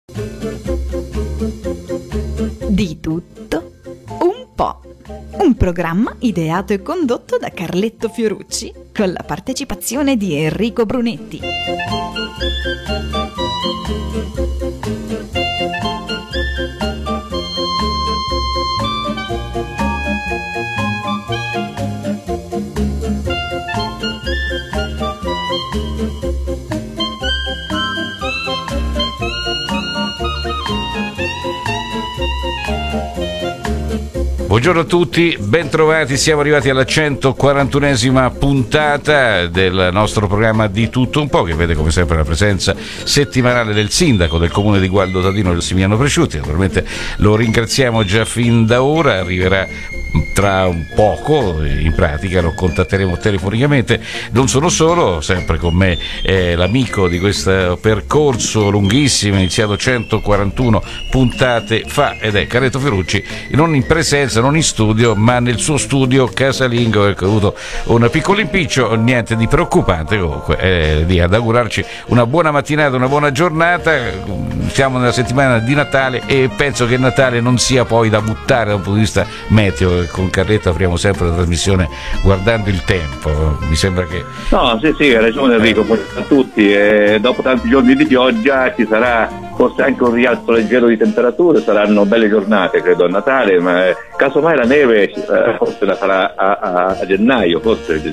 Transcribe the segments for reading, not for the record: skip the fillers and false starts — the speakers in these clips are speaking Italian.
Di tutto un po'. Un programma ideato e condotto da Carletto Fiorucci con la partecipazione di Enrico Brunetti. Buongiorno a tutti, bentrovati, siamo arrivati alla 141esima puntata del nostro programma Di tutto un po', che vede come sempre la presenza settimanale del sindaco del comune di Gualdo Tadino, Massimiliano Presciutti. Naturalmente lo ringraziamo già fin da ora, arriverà tra un poco, in pratica lo contatteremo telefonicamente. Non sono solo, sempre con me l'amico di questo percorso lunghissimo, iniziato 141 puntate fa, ed è Carletto Fiorucci, non in presenza, non in studio, ma nel suo studio casalingo. Ecco, ha avuto un piccolo impiccio, niente di preoccupante. Comunque di ad augurarci una buona mattinata, una buona giornata. Siamo nella settimana di Natale e penso che Natale non sia poi da buttare da un punto di vista meteo. Con Carletto apriamo sempre la trasmissione guardando il tempo, mi sembra che... No, sì, hai ragione Enrico, buongiorno a tutti. Dopo tanti giorni di pioggia ci sarà forse anche un rialzo leggero di temperature, saranno belle giornate credo a Natale, ma casomai la neve forse la farà a gennaio,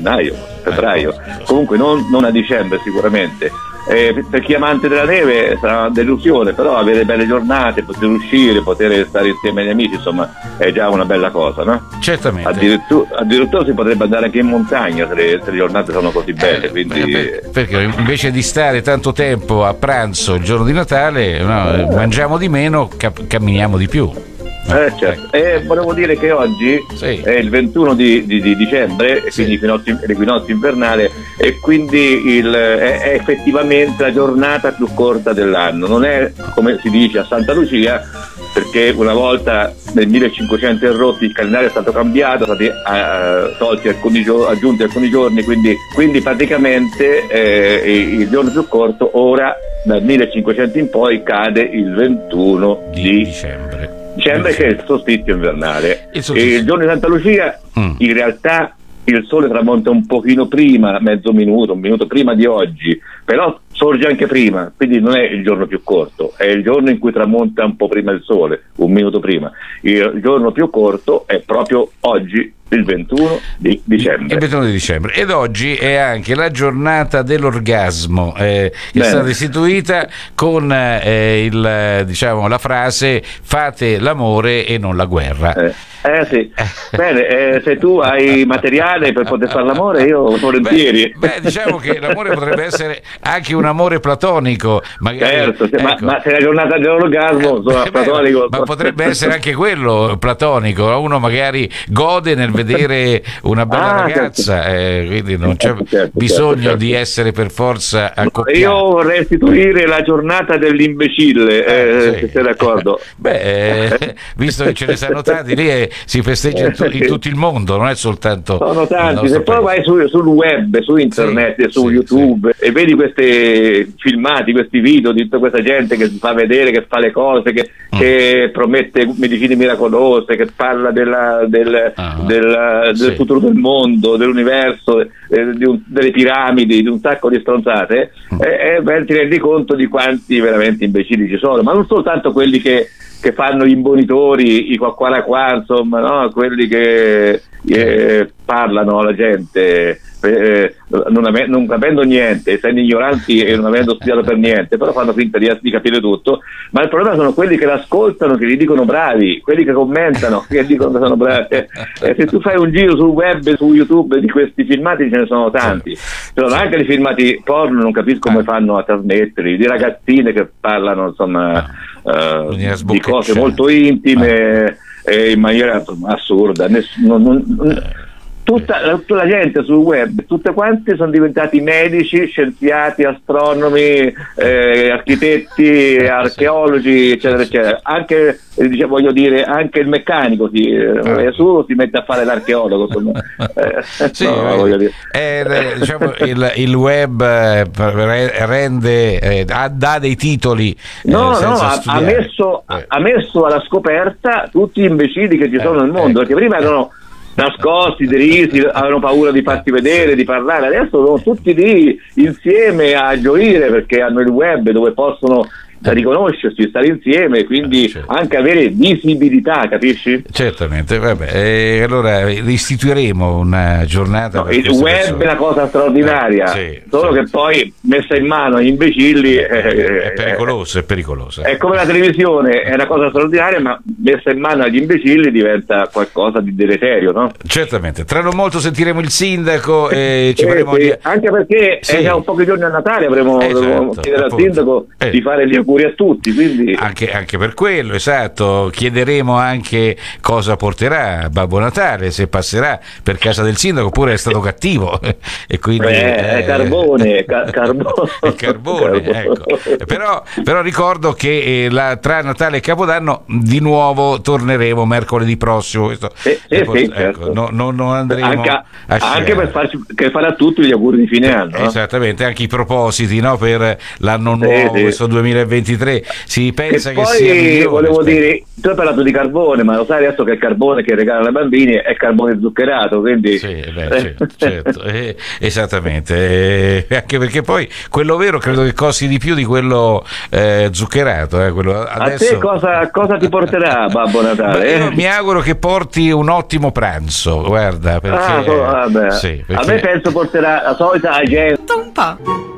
febbraio, comunque non a dicembre sicuramente. Per chi è amante della neve sarà una delusione, però avere belle giornate, poter uscire, poter stare insieme agli amici, insomma è già una bella cosa, no? Certamente. Addirittura si potrebbe andare anche in montagna se le giornate sono così belle, quindi... Perché invece di stare tanto tempo a pranzo il giorno di Natale, no, mangiamo di meno, camminiamo di più. Certo. Volevo dire che oggi è il 21 di dicembre, quindi l'equinozio invernale, e quindi è effettivamente la giornata più corta dell'anno. Non è come si dice a Santa Lucia, perché una volta nel 1500 e rotti il calendario è stato cambiato, sono stati aggiunti alcuni giorni, quindi praticamente il giorno più corto ora dal 1500 in poi cade il 21 di dicembre, che è il solstizio invernale. Il giorno di Santa Lucia in realtà il sole tramonta un pochino prima, un minuto prima di oggi, però sorge anche prima, quindi non è il giorno più corto, è il giorno in cui tramonta un po' prima il sole, un minuto prima. Il giorno più corto è proprio oggi, il 21 di dicembre. Il 21 di dicembre. Ed oggi è anche la giornata dell'orgasmo, che è stata istituita con la frase fate l'amore e non la guerra. Sì. Bene, se tu hai materiale per poter fare l'amore, io volentieri. Diciamo che l'amore potrebbe essere anche un amore platonico, magari, certo, ma se è la giornata dell'orgasmo platonico, ma potrebbe essere anche quello platonico, uno magari gode nel vedere una bella ragazza, quindi non c'è bisogno di essere per forza accoppiati. Io vorrei istituire la giornata dell'imbecille, se sei d'accordo. Visto che ce ne sanno tanti, lì si festeggia in tutto il mondo, non è soltanto... Sono tanti, se poi vai sul web, su internet, su YouTube e vedi questi filmati, questi video di tutta questa gente che si fa vedere, che fa le cose, che promette medicine miracolose, che parla del futuro del mondo, dell'universo, delle piramidi, di un sacco di stronzate, ti rendi conto di quanti veramente imbecilli ci sono, ma non soltanto quelli che fanno gli imbonitori, i qua, insomma, no? Quelli che parlano alla gente non capendo niente, essendo ignoranti e non avendo studiato per niente, però fanno finta di capire tutto. Ma il problema sono quelli che l'ascoltano, che gli dicono bravi, quelli che commentano, che dicono che sono bravi. Se tu fai un giro sul web, su YouTube, di questi filmati ce ne sono tanti. Ci sono anche dei filmati porno, non capisco come fanno a trasmetterli, di ragazzine che parlano, insomma, di cose molto intime in maniera assurda. tutta la gente sul web, tutte quante sono diventati medici, scienziati, astronomi, architetti, archeologi, eccetera, eccetera. Anche, voglio dire, anche il meccanico si mette a fare l'archeologo. Sì, voglio dire. Diciamo, il web rende, dà dei titoli. Ha messo alla scoperta tutti gli imbecilli che ci sono nel mondo, perché prima erano nascosti, derisi, avevano paura di farsi vedere, di parlare. Adesso sono tutti lì insieme a gioire perché hanno il web dove possono riconoscersi, stare insieme, quindi anche avere visibilità, capisci? Certamente, vabbè. Allora istituiremo una giornata. No, il web è una cosa straordinaria, solo che poi messa in mano agli imbecilli è pericoloso. È come la televisione, è una cosa straordinaria, ma messa in mano agli imbecilli diventa qualcosa di deleterio, no? Certamente. Tra non molto sentiremo il sindaco e ci faremo anche perché è già un pochi giorni a Natale, avremo chiedere al sindaco di fare gli auguri a tutti, quindi anche per quello, esatto. Chiederemo anche cosa porterà Babbo Natale, se passerà per casa del sindaco oppure è stato cattivo e quindi carbone. Ecco. Però ricordo che tra Natale e Capodanno di nuovo torneremo mercoledì prossimo. Certo. Non andremo anche per fare a tutti gli auguri di fine anno, esattamente, anche i propositi, no, per l'anno nuovo, questo 2023. Si pensa che sia migliore. Volevo dire, tu hai parlato di carbone, ma lo sai adesso che il carbone che regalano ai bambini è carbone zuccherato, quindi certo, esattamente, anche perché poi quello vero credo che costi di più di quello zuccherato, quello adesso... A te cosa ti porterà Babbo Natale? Io mi auguro che porti un ottimo pranzo, guarda, perché, perché... a me penso porterà la solita agenda. Un po'.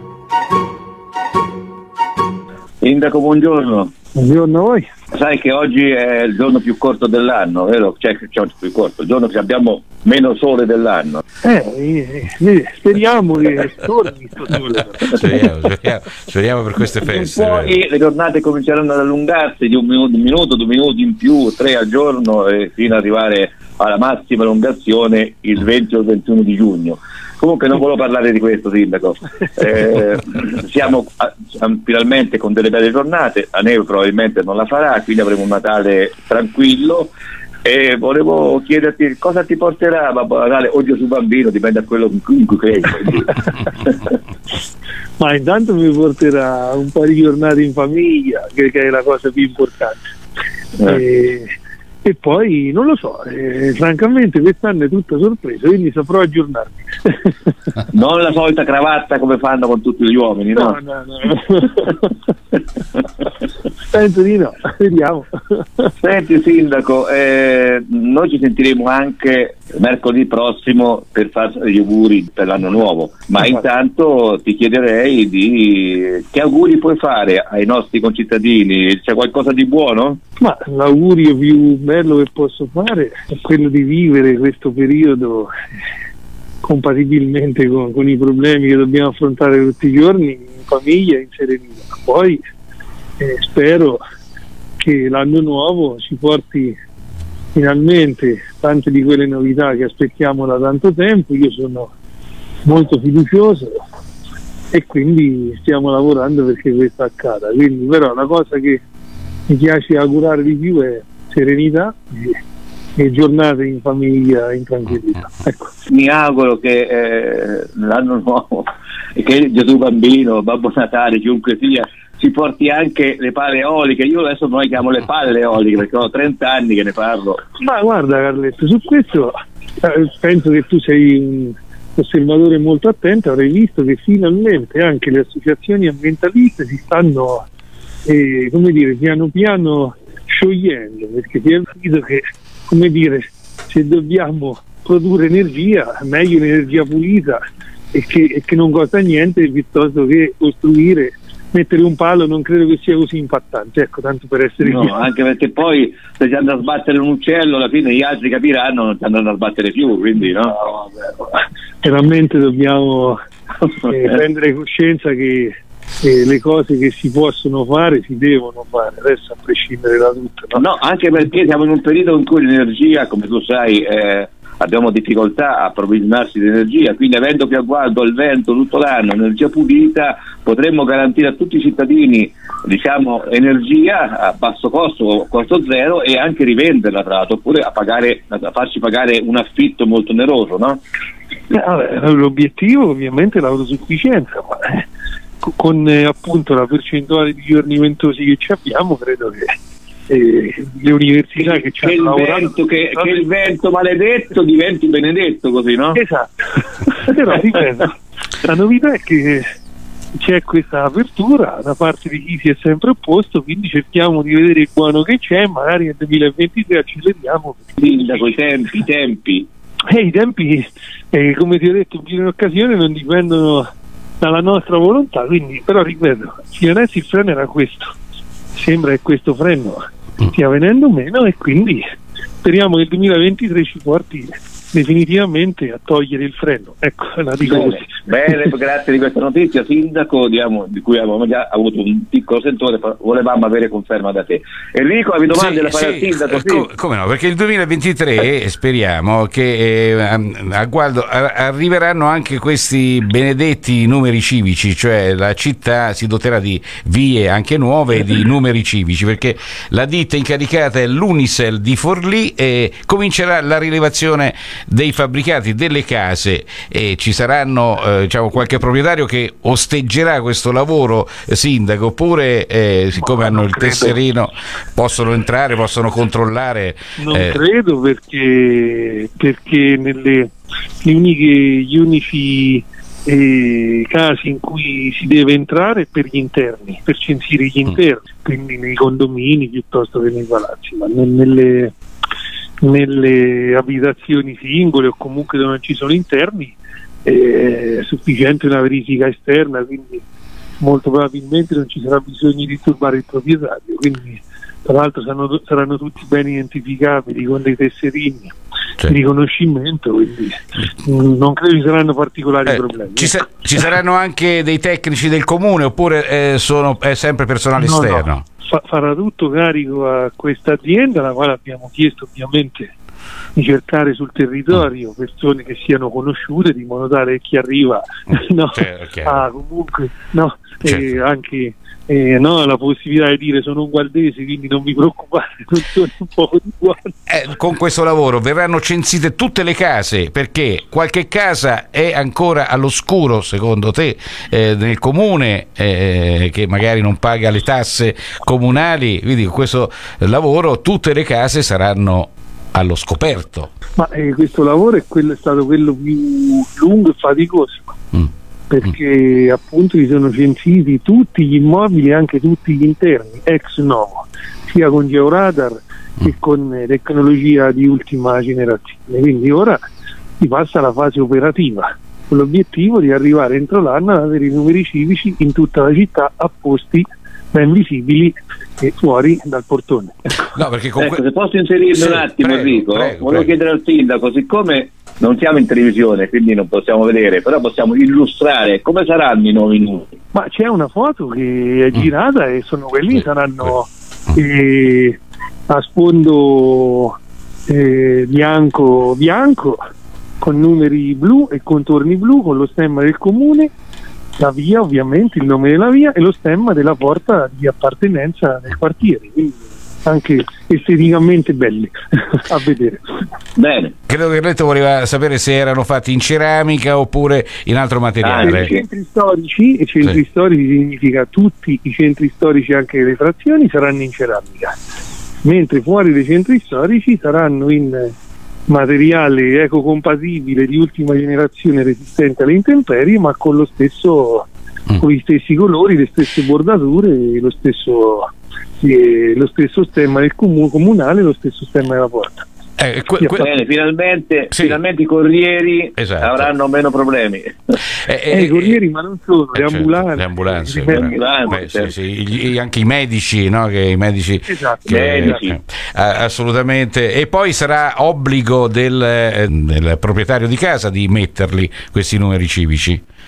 Sindaco, buongiorno. Buongiorno a voi. Sai che oggi è il giorno più corto dell'anno, vero? Più corto, il giorno che abbiamo meno sole dell'anno. Speriamo che torni sto sole. Speriamo per queste feste. Poi le giornate cominceranno ad allungarsi di un minuto, 2 minuti in più, 3 al giorno, fino ad arrivare alla massima allungazione il 20 o il 21 di giugno. Comunque non volevo parlare di questo, sindaco. Siamo finalmente con delle belle giornate, la neve probabilmente non la farà, quindi avremo un Natale tranquillo e volevo chiederti cosa ti porterà Babbo Natale o Gesù Bambino, dipende da quello in cui credi. Ma intanto mi porterà un paio di giornate in famiglia, che è la cosa più importante. E poi non lo so, francamente quest'anno è tutta sorpresa, quindi saprò aggiornarmi. Non la solita cravatta come fanno con tutti gli uomini, no? No. Penso di no, vediamo. Senti sindaco, noi ci sentiremo anche mercoledì prossimo per fare gli auguri per l'anno nuovo, ma intanto ti chiederei che auguri puoi fare ai nostri concittadini, c'è qualcosa di buono? Ma l'augurio più bello che posso fare è quello di vivere questo periodo compatibilmente con i problemi che dobbiamo affrontare tutti i giorni in famiglia e in serenità. Poi spero che l'anno nuovo ci porti finalmente tante di quelle novità che aspettiamo da tanto tempo. Io sono molto fiducioso e quindi stiamo lavorando perché questo accada. Quindi però la cosa che mi piace augurare di più è serenità e giornate in famiglia in tranquillità. Ecco. Mi auguro che l'anno nuovo e che Gesù Bambino, Babbo Natale, chiunque sia, si porti anche le palle eoliche. Io adesso noi chiamo le palle eoliche perché ho 30 anni che ne parlo. Ma guarda Carletto, su questo penso che tu sei un osservatore molto attento, avrai visto che finalmente anche le associazioni ambientaliste si stanno piano piano sciogliendo, perché si è capito che se dobbiamo produrre energia, meglio l'energia pulita e che non costa niente piuttosto che costruire. Mettere un palo non credo che sia così impattante, ecco, tanto per essere chiaro. Anche perché poi se ci andrà a sbattere un uccello alla fine gli altri capiranno, non ci andranno a sbattere più, quindi veramente dobbiamo prendere coscienza che le cose che si possono fare si devono fare, adesso a prescindere da tutto. No, anche perché siamo in un periodo in cui l'energia, come tu sai, abbiamo difficoltà a approvvigionarsi di energia, quindi avendo più a guardo il vento tutto l'anno, energia pulita, potremmo garantire a tutti i cittadini, diciamo, energia a basso costo, costo zero, e anche rivenderla, tra l'altro, oppure a farci pagare un affitto molto oneroso, no? L'obiettivo ovviamente è l'autosufficienza, ma con appunto la percentuale di giorni ventosi che ci abbiamo, credo che le università che ci hanno lavorato che il vento maledetto diventi benedetto, così, no? Esatto. Però ripeto, la novità è che c'è questa apertura da parte di chi si è sempre opposto, quindi cerchiamo di vedere il buono che c'è, magari nel 2023 acceleriamo. Sindaco, i tempi. I tempi, come ti ho detto in più di un'occasione, non dipendono dalla nostra volontà, quindi, però ripeto, fino adesso il freno era questo, sembra che questo freno stia venendo meno, e quindi speriamo che il 2023 ci porti definitivamente a togliere il freno. Ecco, la dico così. Bene, grazie di questa notizia, Sindaco, di cui avevamo già avuto un piccolo sentore, volevamo avere conferma da te. Enrico, avevi domande da fare al Sindaco? Come no, perché il 2023 speriamo che arriveranno anche questi benedetti numeri civici, cioè la città si doterà di vie anche nuove e di numeri civici, perché la ditta incaricata è l'Unicel di Forlì e comincerà la rilevazione dei fabbricati delle case, e ci saranno diciamo qualche proprietario che osteggerà questo lavoro, Sindaco, oppure siccome hanno il tesserino possono entrare, possono controllare? Non credo, perché gli unici casi in cui si deve entrare per gli interni, per censire gli interni, quindi nei condomini piuttosto che nei palazzi, ma nelle abitazioni singole o comunque dove non ci sono interni è sufficiente una verifica esterna, quindi molto probabilmente non ci sarà bisogno di turbare il proprietario, quindi tra l'altro saranno tutti ben identificabili con dei tesserini di riconoscimento, quindi non credo ci saranno particolari problemi. Ci saranno anche dei tecnici del comune, oppure è sempre personale esterno? No. Farà tutto carico a questa azienda, la quale abbiamo chiesto ovviamente di cercare sul territorio persone che siano conosciute, di modo tale che chi arriva comunque anche la possibilità di dire sono un gualdese, quindi non vi preoccupate, non sono un po' di guardia. Con questo lavoro verranno censite tutte le case, perché qualche casa è ancora all'oscuro secondo te nel comune, che magari non paga le tasse comunali, quindi con questo lavoro tutte le case saranno allo scoperto. Ma questo lavoro è stato quello più lungo e faticoso, perché appunto si sono censiti tutti gli immobili, anche tutti gli interni ex novo, sia con georadar che con tecnologia di ultima generazione, quindi ora si passa alla fase operativa con l'obiettivo di arrivare entro l'anno ad avere i numeri civici in tutta la città a posti ben visibili e fuori dal portone. No, perché se posso inserirmi un attimo, Enrico, volevo chiedere al Sindaco, siccome non siamo in televisione quindi non possiamo vedere, però possiamo illustrare come saranno i nuovi numeri. Ma c'è una foto che è girata e sono quelli, saranno a sfondo bianco con numeri blu e contorni blu, con lo stemma del comune, la via ovviamente, il nome della via e lo stemma della porta di appartenenza del quartiere, quindi anche esteticamente belli a vedere. Bene. Credo che Carletto voleva sapere se erano fatti in ceramica oppure in altro materiale. Centri storici significa tutti i centri storici, anche le frazioni, saranno in ceramica, mentre fuori dai centri storici saranno in materiale ecocompatibile di ultima generazione, resistente alle intemperie, ma con gli stessi colori, le stesse bordature, lo stesso stemma del comunale, lo stesso stemma della porta. Bene, finalmente i corrieri avranno meno problemi. I corrieri, ma non solo, le ambulanze. Anche i medici, no? Che i medici, assolutamente. E poi sarà obbligo del proprietario di casa di metterli questi numeri civici.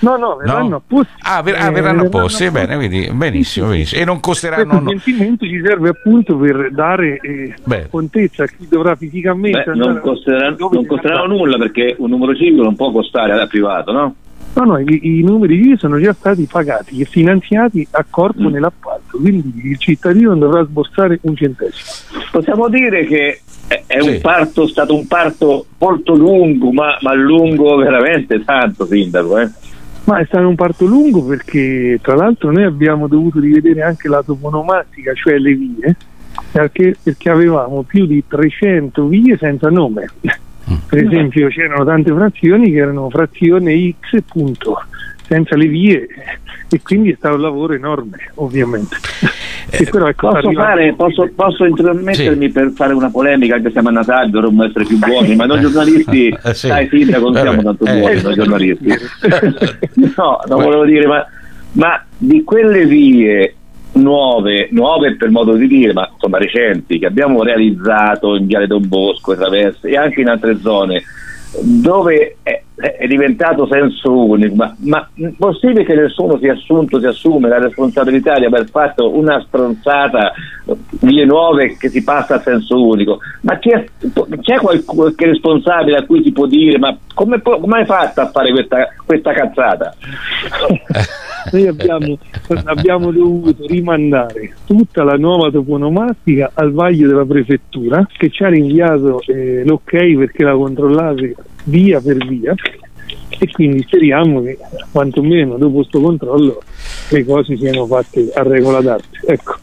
No, verranno apposti. Verranno apposti, bene, quindi benissimo. E non costeranno... Questo sentimento ci serve appunto per dare contezza a chi dovrà fisicamente... non costeranno nulla, perché un numero 5 non può costare al privato, no? No, i numeri 5 sono già stati pagati e finanziati a corpo nell'appalto, quindi il cittadino non dovrà sborsare un centesimo. Possiamo dire che è stato un parto molto lungo, ma lungo veramente tanto, sindaco, Ma è stato un parto lungo perché tra l'altro noi abbiamo dovuto rivedere anche la toponomastica, cioè le vie, perché avevamo più di 300 vie senza nome. Per esempio c'erano tante frazioni che erano frazione X punto, senza le vie, e quindi è stato un lavoro enorme, ovviamente. Però posso intromettermi per fare una polemica, anche se siamo a Natale dovremmo essere più buoni, ma noi giornalisti sai, sindaco, non siamo tanto buoni noi giornalisti. No, non volevo dire, ma di quelle vie nuove per modo di dire, ma insomma recenti, che abbiamo realizzato in Viale Don Bosco e anche in altre zone dove è diventato senso unico, ma possibile che nessuno si assume la responsabilità di aver fatto una stronzata, vie nuove che si passa a senso unico? Ma c'è qualche responsabile a cui si può dire ma come hai fatto a fare questa cazzata? Noi abbiamo dovuto rimandare tutta la nuova toponomastica al vaglio della prefettura, che ci ha rinviato l'ok perché la controllate via per via, e quindi speriamo che quantomeno dopo questo controllo le cose siano fatte a regola d'arte. Ecco,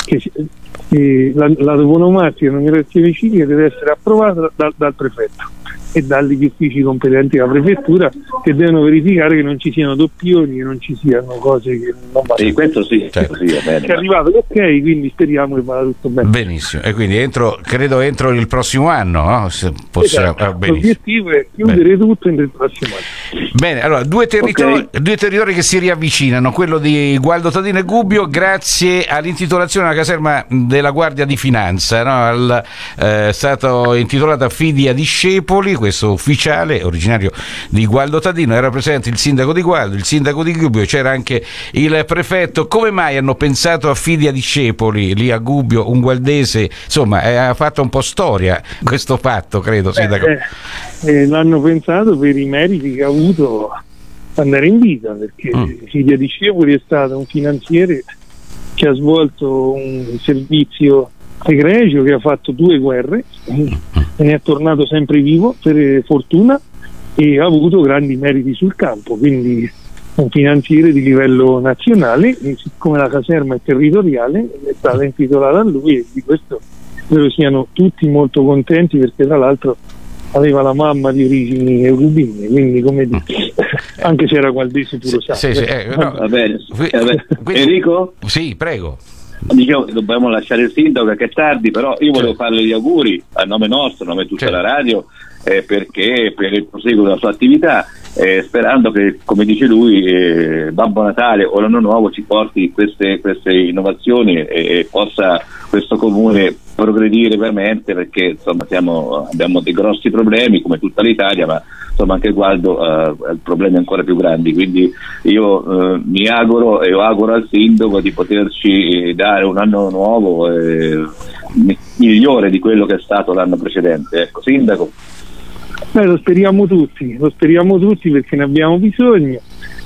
la toponomastica in numerazione civica deve essere approvata dal prefetto e dagli uffici competenti della prefettura, che devono verificare che non ci siano doppioni, che non ci siano cose che non vanno. Sì, questo sì, certo. Sì, è arrivato l'ok, quindi speriamo che vada tutto bene. Benissimo, e quindi credo entro il prossimo anno, no? Esatto. L'obiettivo è chiudere tutto entro il prossimo anno. Bene, allora due territori che si riavvicinano, quello di Gualdo Tadino e Gubbio, grazie all'intitolazione della caserma della Guardia di Finanza, no? È stato intitolata Fidi a Discepoli, questo ufficiale originario di Gualdo Tadino. Era presente il sindaco di Gualdo, il sindaco di Gubbio, c'era anche il prefetto. Come mai hanno pensato a Fidi a Discepoli lì a Gubbio, un gualdese? Insomma, ha fatto un po' storia questo fatto, credo, sindaco. L'hanno pensato per i meriti che ha avuto andare in vita, perché Fidi a Discepoli è stato un finanziere che ha svolto un servizio egregio, che ha fatto 2 guerre e ne è tornato sempre vivo per fortuna, e ha avuto grandi meriti sul campo, quindi un finanziere di livello nazionale, e siccome la caserma è territoriale è stata intitolata a lui, e di questo credo siano tutti molto contenti, perché tra l'altro aveva la mamma di origini eurubine, quindi come dire, anche se era gualdese puro sangue. Va bene. Enrico? Sì, prego. Dicevo, dobbiamo lasciare il sindaco perché è tardi, però io volevo farle gli auguri a nome nostro, a nome di tutta la radio, perché per il proseguo della sua attività, sperando che, come dice lui, Babbo Natale o l'anno nuovo ci porti queste innovazioni e possa questo comune progredire veramente, perché insomma abbiamo dei grossi problemi come tutta l'Italia, ma insomma anche Gualdo ha problemi ancora più grandi, quindi io mi auguro e auguro al sindaco di poterci dare un anno nuovo migliore di quello che è stato l'anno precedente. Ecco, sindaco. Lo speriamo tutti perché ne abbiamo bisogno,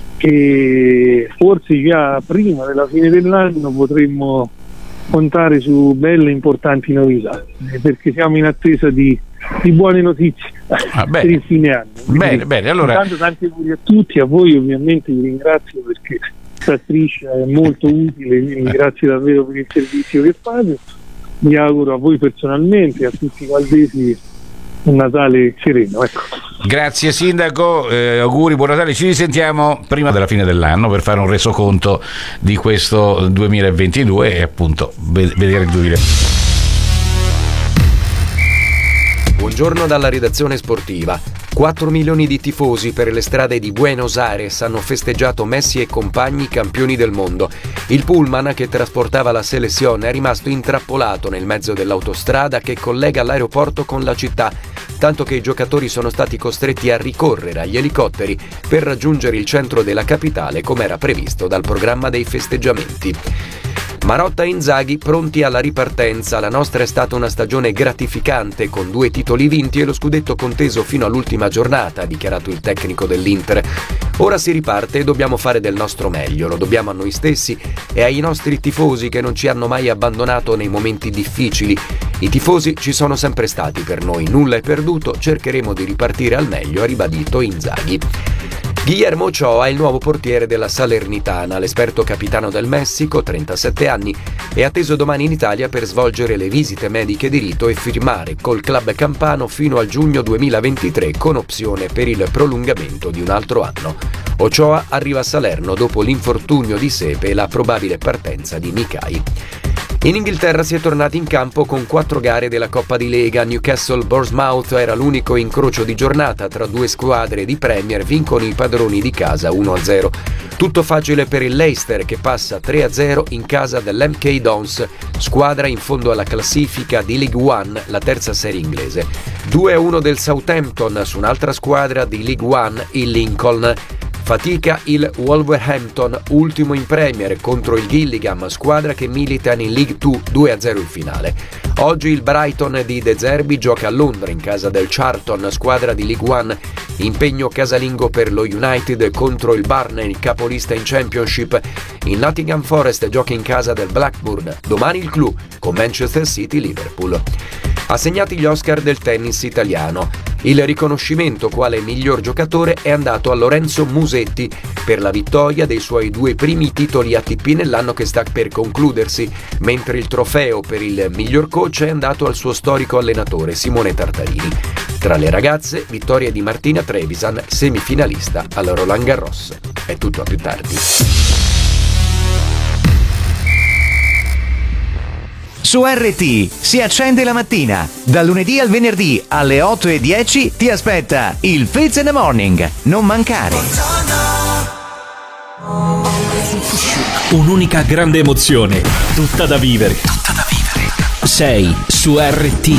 e forse già prima della fine dell'anno potremmo contare su belle importanti novità, perché siamo in attesa di buone notizie per il fine anno. Bene, allora intanto tanti auguri a tutti, a voi ovviamente vi ringrazio perché questa striscia è molto utile, quindi grazie davvero per il servizio che fate. Mi auguro a voi personalmente e a tutti i valdesi un Natale sereno, ecco. Grazie sindaco, auguri, buon Natale, ci risentiamo prima della fine dell'anno per fare un resoconto di questo 2022 e appunto vedere il 2000. Buongiorno dalla redazione sportiva. 4 milioni di tifosi per le strade di Buenos Aires hanno festeggiato Messi e compagni campioni del mondo. Il pullman che trasportava la selezione è rimasto intrappolato nel mezzo dell'autostrada che collega l'aeroporto con la città, tanto che i giocatori sono stati costretti a ricorrere agli elicotteri per raggiungere il centro della capitale come era previsto dal programma dei festeggiamenti. Marotta e Inzaghi pronti alla ripartenza. La nostra è stata una stagione gratificante con 2 titoli vinti e lo scudetto conteso fino all'ultima giornata, ha dichiarato il tecnico dell'Inter. Ora si riparte e dobbiamo fare del nostro meglio, lo dobbiamo a noi stessi e ai nostri tifosi che non ci hanno mai abbandonato nei momenti difficili. I tifosi ci sono sempre stati per noi, nulla è perduto, cercheremo di ripartire al meglio, ha ribadito Inzaghi. Guillermo Ochoa è il nuovo portiere della Salernitana. L'esperto capitano del Messico, 37 anni, è atteso domani in Italia per svolgere le visite mediche di rito e firmare col club campano fino al giugno 2023 con opzione per il prolungamento di un altro anno. Ochoa arriva a Salerno dopo l'infortunio di Sepe e la probabile partenza di Mikai. In Inghilterra si è tornati in campo con 4 gare della Coppa di Lega. Newcastle-Bournemouth era l'unico incrocio di giornata tra 2 squadre di Premier, vincono i padroni di casa 1-0. Tutto facile per il Leicester che passa 3-0 in casa dell'MK Dons, squadra in fondo alla classifica di League One, la terza serie inglese. 2-1 del Southampton su un'altra squadra di League One, il Lincoln. Fatica il Wolverhampton, ultimo in Premier, contro il Gillingham, squadra che milita in League 2, 2-0 in finale. Oggi il Brighton di De Zerbi gioca a Londra in casa del Charlton, squadra di League One. Impegno casalingo per lo United contro il Burnley, capolista in Championship. Il Nottingham Forest gioca in casa del Blackburn. Domani il clou con Manchester City-Liverpool. Assegnati gli Oscar del tennis italiano. Il riconoscimento quale miglior giocatore è andato a Lorenzo Musetti per la vittoria dei suoi 2 primi titoli ATP nell'anno che sta per concludersi, mentre il trofeo per il miglior coach è andato al suo storico allenatore Simone Tartarini. Tra le ragazze, vittoria di Martina Trevisan, semifinalista al Roland Garros. È tutto, a più tardi. Su RT si accende la mattina. Dal lunedì al venerdì alle 8:10 ti aspetta il Fizz in the Morning. Non mancare. Un'unica grande emozione, tutta da vivere. Sei su RT.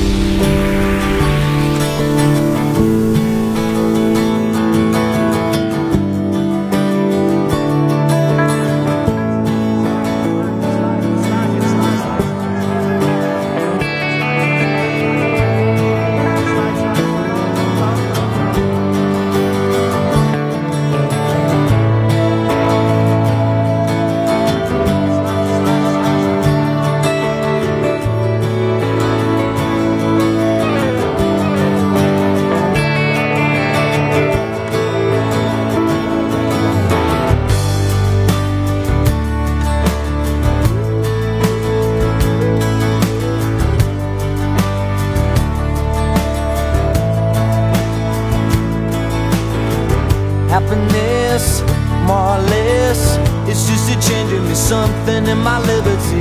Happiness, more or less, it's just a change in me, something in my liberty,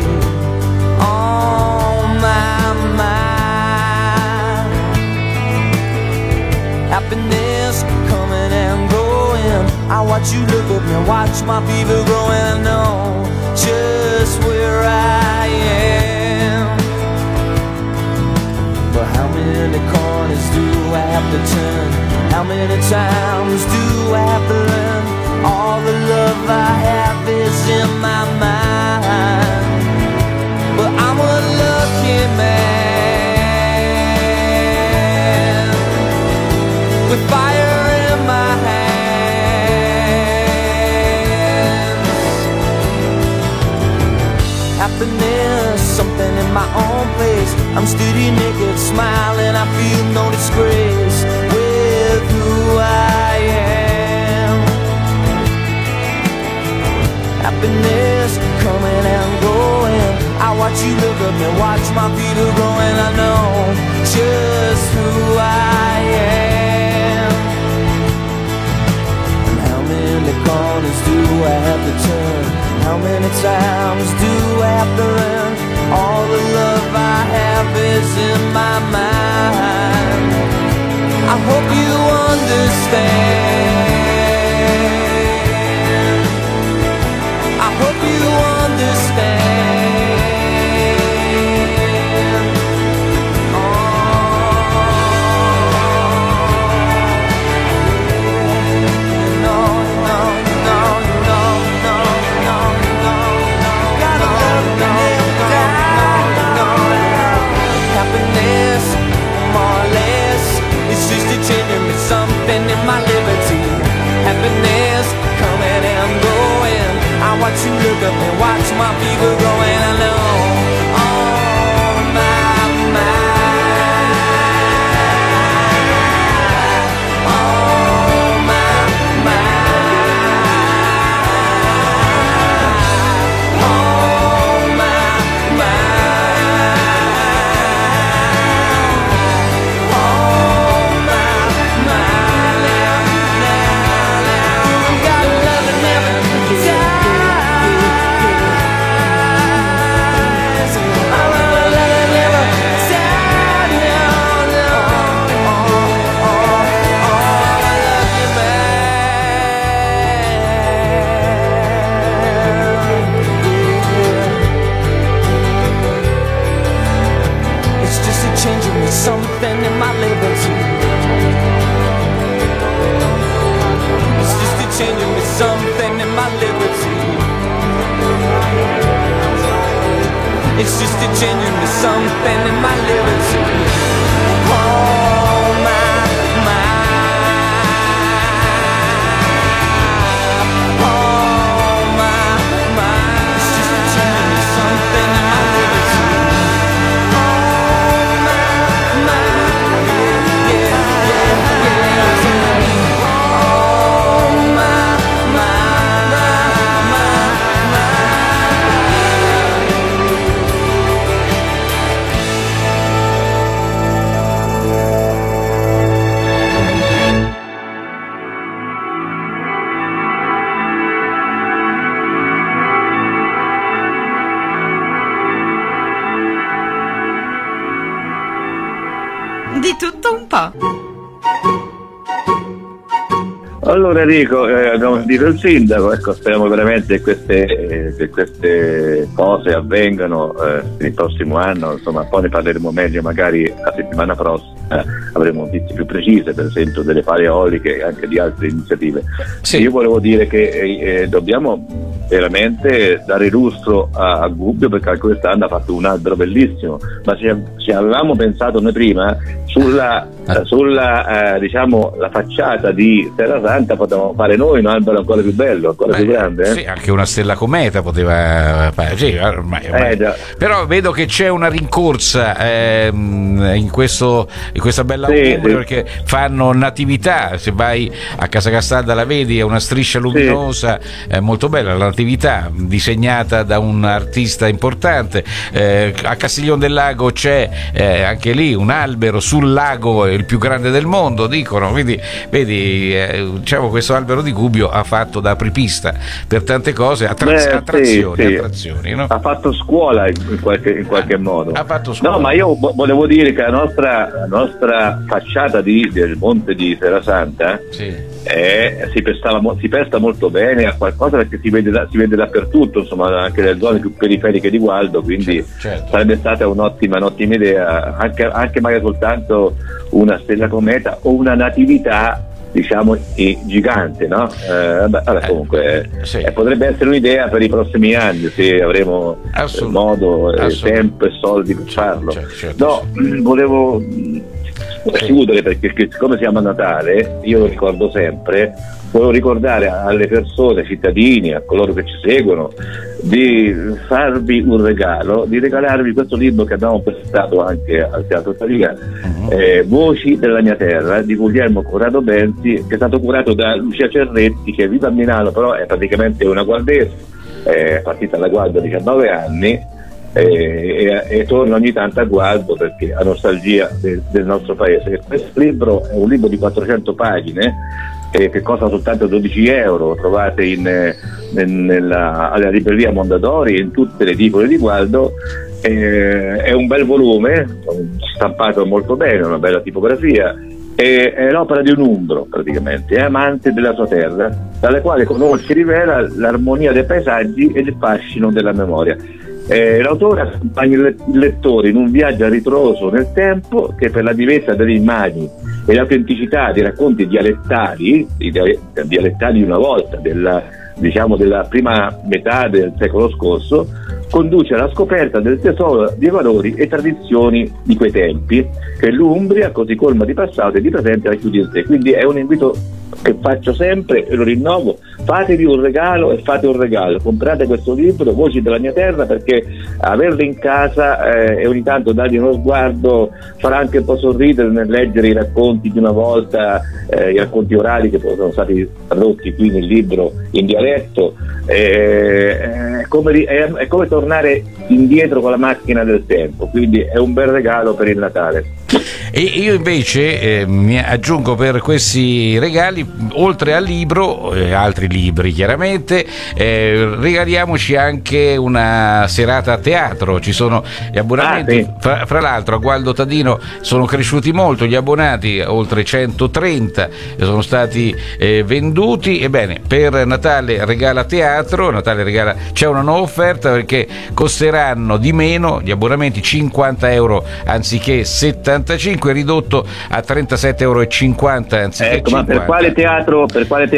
on my mind. Happiness coming and going, I watch you look at me, watch my fever growing, I know just where I am. But how many corners do I have to turn? How many times do I have to learn? All the love I have is in my mind. But I'm a lucky man with fire in my hands. Happiness, something in my own place. I'm steady naked, smiling, I feel no disgrace with who I am. Happiness coming and going, I watch you look at me, watch my feet are growing, I know just who I am. And how many corners do I have to turn? How many times do I have to learn? All the love I have is in my mind. I hope you I hope you understand. Happiness, more or less, it's just a changing with something in my liberty. Happiness coming and going. I watch you look up and watch my fever growing. I know, oh my mind, oh my mind, oh my mind, oh my mind. Got love that never dies. It's just a changing with something in my liberty. It's just a changing with something in my liberty. It's just a changing with something in my liberty. Oh my mind, oh my mind. It's just a changing with something in my liberty. Oh my mind, yeah, yeah, yeah. Oh my mind, Di tutto un po'. Allora Enrico, abbiamo sentito il sindaco, ecco, speriamo veramente che queste cose avvengano il prossimo anno, insomma poi ne parleremo meglio magari la settimana prossima, avremo notizie più precise, per esempio delle pale eoliche e anche di altre iniziative. Sì. Io volevo dire che dobbiamo veramente dare lustro a Gubbio, perché anche quest'anno ha fatto un albero bellissimo, ma se avevamo pensato noi prima sulla diciamo la facciata di Terra Santa, potevamo fare noi un albero ancora più bello, ancora più grande. Sì, anche una stella cometa poteva fare, sì, ormai. Però vedo che c'è una rincorsa in questa bella Umbria, perché fanno natività. Se vai a Casa Castalda la vedi, è una striscia luminosa, molto bella la natività, disegnata da un artista importante. A Castiglione del Lago c'è anche lì un albero sul lago, il più grande del mondo, dicono. Quindi vedi, diciamo, questo albero di Gubbio ha fatto da apripista per tante cose, attrazioni, no? Ha fatto scuola in qualche modo. Ha fatto scuola. No, ma io volevo dire che la nostra facciata del Monte di Terra Santa si presta molto bene a qualcosa, perché si vede dappertutto, insomma, anche nelle zone più periferiche di Gualdo, quindi sarebbe stata un'ottima idea, anche magari soltanto una stella cometa o una natività, diciamo, gigante, no? Comunque potrebbe essere un'idea per i prossimi anni, se avremo modo, tempo e soldi per farlo. Volevo chiudere, perché siccome siamo a Natale, io lo ricordo sempre, volevo ricordare alle persone, ai cittadini, a coloro che ci seguono, di farvi un regalo, di regalarvi questo libro che abbiamo presentato anche al Teatro Italia, Voci della mia terra, di Guglielmo Corrado Benzi, che è stato curato da Lucia Cerretti, che vive a Milano, però è praticamente una guardese, è partita da Gualdo a 19 anni, e torna ogni tanto a Gualdo perché ha nostalgia del nostro paese. Questo libro è un libro di 400 pagine che costa soltanto 12 euro, lo trovate alla libreria Mondadori, in tutte le edicole di Gualdo. È un bel volume, stampato molto bene, una bella tipografia, è l'opera di un umbro, praticamente, è amante della sua terra, dalle quale conosce e rivela l'armonia dei paesaggi e il fascino della memoria. L'autore accompagna il lettore in un viaggio a ritroso nel tempo che, per la vivezza delle immagini e l'autenticità dei racconti dialettali di una volta, della prima metà del secolo scorso, conduce alla scoperta del tesoro di valori e tradizioni di quei tempi che l'Umbria, così colma di passato e di presente, racchiude in sé. Quindi è un invito che faccio sempre e lo rinnovo: fatevi un regalo e fate un regalo, comprate questo libro, Voci della mia terra, perché averlo in casa e ogni tanto dargli uno sguardo farà anche un po' sorridere nel leggere i racconti di una volta, i racconti orali che poi sono stati tradotti qui nel libro in dialetto. È come tornare indietro con la macchina del tempo, quindi è un bel regalo per il Natale. E io invece mi aggiungo per questi regali, oltre al libro, altri libri chiaramente, regaliamoci anche una serata a teatro. Ci sono gli abbonamenti, sì. fra l'altro a Gualdo Tadino sono cresciuti molto gli abbonati, oltre 130 sono stati venduti. Ebbene, per Natale Regala Teatro, c'è una nuova offerta, perché costeranno di meno gli abbonamenti, 50 euro anziché 75, ridotto a 37,50 euro anziché 50. Ma per quale teatro?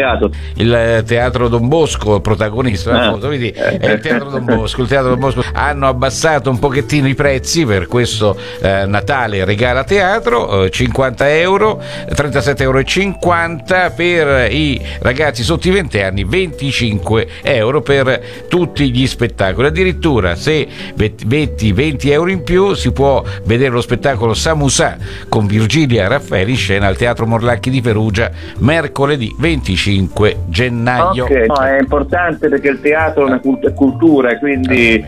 Il Teatro Don Bosco, il protagonista, vedi, è il Teatro Don Bosco. Il Teatro Don Bosco hanno abbassato un pochettino i prezzi per questo Natale Regala Teatro, 50 euro, 37,50 euro per i ragazzi sotto i 20 anni, 25 euro per tutti gli spettacoli. Addirittura se metti 20 euro in più si può vedere lo spettacolo Samusà con Virgilia Raffaeli in scena al Teatro Morlacchi di Perugia mercoledì 25 gennaio. Okay. No, è importante perché il teatro è una cultura e quindi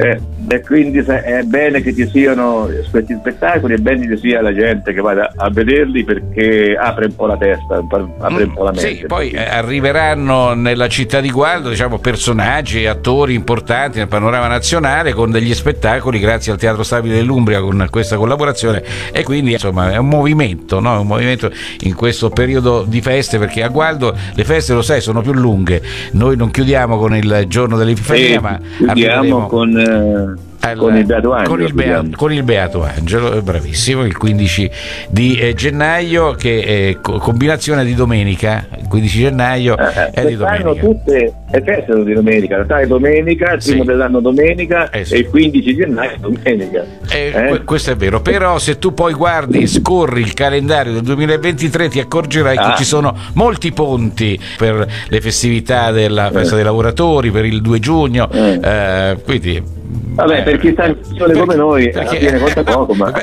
è bene che ci siano questi spettacoli, è bene che sia la gente che vada a vederli, perché apre un po' la testa, apre un po' la mente. Sì, poi arriveranno nella città di Gualdo, diciamo, personaggi e attori importanti nel panorama nazionale con degli spettacoli grazie al Teatro Stabile dell'Umbria con questa collaborazione, e quindi insomma è un movimento, no? Un movimento in questo periodo di feste, perché a Gualdo le feste, lo sai, sono più lunghe. Noi non chiudiamo con il giorno dell'Epifania, ma chiudiamo con il Beato Angelo. Con il Beato Angelo, bravissimo, il 15 di gennaio, che è combinazione di domenica. Il 15 gennaio è di domenica. Tutte le feste sono di domenica, Natale domenica, il primo dell'anno domenica, e il 15 gennaio domenica. Questo è vero, però se tu poi scorri il calendario del 2023 ti accorgerai che ci sono molti ponti per le festività della festa dei lavoratori, per il 2 giugno, quindi vabbè, per chi sta in funzione come noi viene conta poco, ma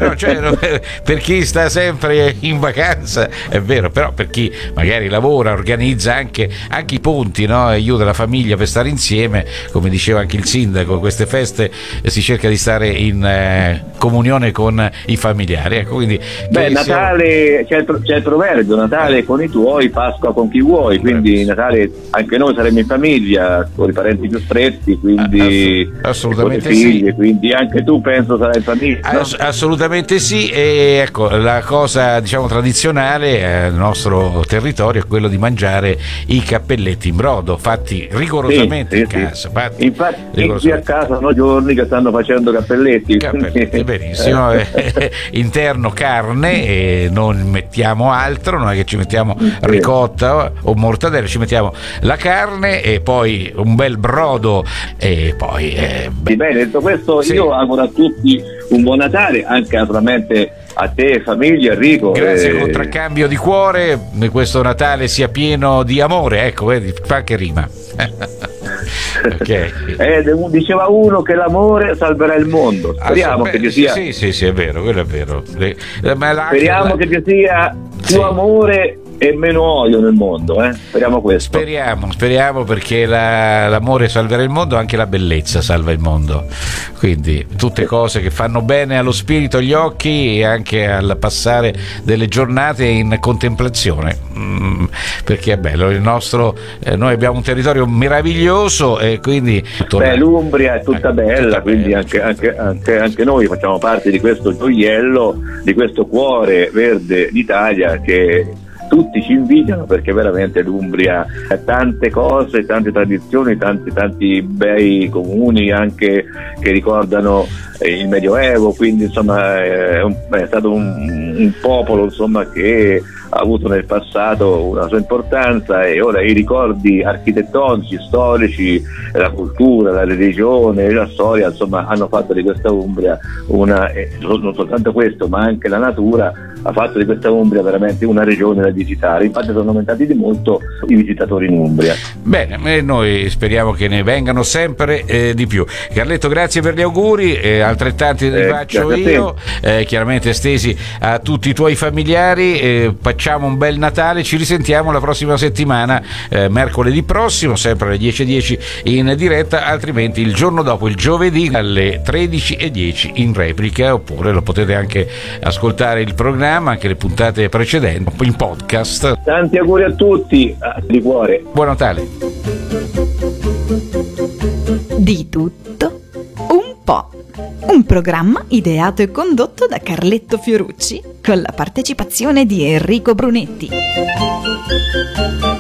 per chi sta sempre in vacanza è vero, però per chi magari lavora, organizza anche i ponti, no? Aiuta la famiglia per stare insieme, come diceva anche il sindaco, queste feste si cerca di stare in comunione con i familiari, ecco, quindi Natale c'è il proverbio: Natale con i tuoi, Pasqua con chi vuoi, quindi Natale anche noi saremo in famiglia con i parenti più stretti, quindi assolutamente figlie, sì, quindi anche tu penso sarai in famiglia, no? Assolutamente sì. E ecco, la cosa diciamo tradizionale nel nostro territorio è quello di mangiare i cappelletti in brodo, fatti rigorosamente in casa. Infatti qui a casa sono giorni che stanno facendo cappelletti. Benissimo. Interno carne, e non mettiamo altro, non è che ci mettiamo ricotta o mortadella, ci mettiamo la carne e poi un bel brodo, e poi bene, detto questo, io auguro a tutti un buon Natale, anche naturalmente a te, famiglia, Enrico. Grazie, contraccambio di cuore, questo Natale sia pieno di amore, ecco, fa che rima. Okay. Diceva uno che l'amore salverà il mondo. Speriamo che ci sia. Sì, è vero, quello è vero. Speriamo che ci sia più amore e meno odio nel mondo, speriamo questo. Speriamo perché l'amore salverà il mondo, anche la bellezza salva il mondo, quindi tutte cose che fanno bene allo spirito, agli occhi e anche al passare delle giornate in contemplazione, perché è bello il nostro, noi abbiamo un territorio meraviglioso e quindi l'Umbria è tutta bella, quindi anche noi facciamo parte di questo gioiello, di questo cuore verde d'Italia che tutti ci invidiano, perché veramente l'Umbria ha tante cose, tante tradizioni, tanti bei comuni anche che ricordano il Medioevo, quindi insomma è stato un popolo insomma che ha avuto nel passato una sua importanza, e ora i ricordi architettonici, storici, la cultura, la religione, la storia insomma hanno fatto di questa Umbria non soltanto questo, ma anche la natura ha fatto di questa Umbria veramente una regione da visitare. Infatti sono aumentati di molto i visitatori in Umbria. Bene, noi speriamo che ne vengano sempre di più. Carletto, grazie per gli auguri, altrettanti li faccio io, chiaramente estesi a tutti i tuoi familiari. Facciamo un bel Natale, ci risentiamo la prossima settimana, mercoledì prossimo, sempre alle 10:10 in diretta, altrimenti il giorno dopo, il giovedì alle 13:10 in replica, oppure lo potete anche ascoltare il programma, anche le puntate precedenti in podcast. Tanti auguri a tutti, di cuore. Buon Natale. Di tutto un po'. Un programma ideato e condotto da Carletto Fiorucci con la partecipazione di Enrico Brunetti.